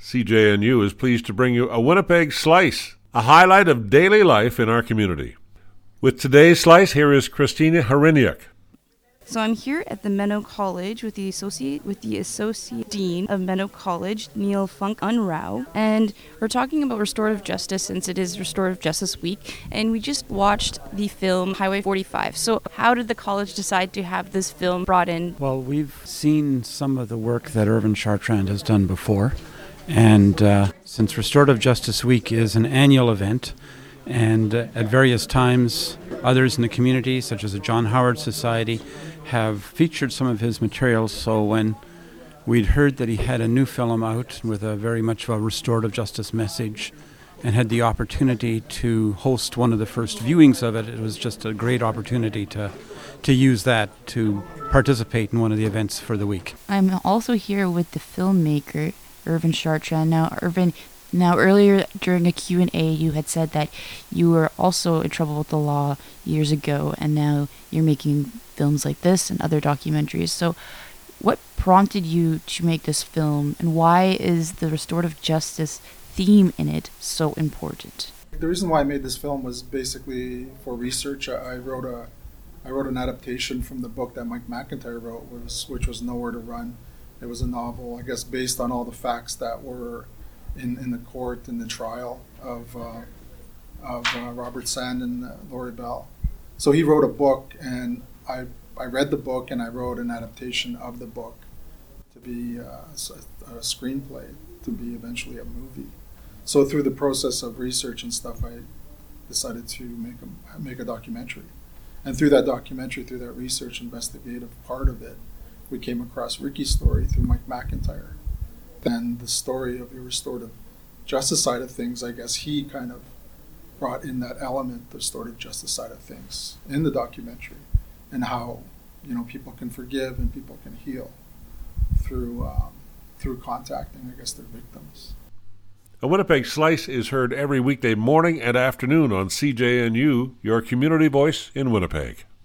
CJNU is pleased to bring you a Winnipeg Slice, a highlight of daily life in our community. With today's Slice, here is Christina Hryniuk. So I'm here at the Menno College with the Associate Dean of Menno College, Neil Funk Unrau, and we're talking about restorative justice since it is Restorative Justice Week, and we just watched the film Highway 45. So how did the college decide to have this film brought in? Well, we've seen some of the work that Irvin Chartrand has done before, and since Restorative Justice Week is an annual event, and at various times others in the community, such as the John Howard Society, have featured some of his materials. So when we'd heard that he had a new film out with a very much of a restorative justice message and had the opportunity to host one of the first viewings of it, it was just a great opportunity to use that to participate in one of the events for the week. I'm also here with the filmmaker, Irvin Chartrand. Now, earlier during a Q&A, you had said that you were also in trouble with the law years ago, and now you're making films like this and other documentaries. So what prompted you to make this film, and why is the restorative justice theme in it so important? The reason why I made this film was basically for research. I wrote an adaptation from the book that Mike McIntyre wrote, which was Nowhere to Run. It was a novel, I guess, based on all the facts that were in the court in the trial of Robert Sand and Lori Bell. So he wrote a book, and I read the book, and I wrote an adaptation of the book to be a screenplay, to be eventually a movie. So through the process of research and stuff, I decided to make a documentary. And through that documentary, through that research investigative part of it, we came across Ricky's story through Mike McIntyre. And the story of the restorative justice side of things, I guess he kind of brought in that element, the restorative justice side of things in the documentary, and how, people can forgive and people can heal through contacting, I guess, their victims. A Winnipeg Slice is heard every weekday morning and afternoon on CJNU, your community voice in Winnipeg.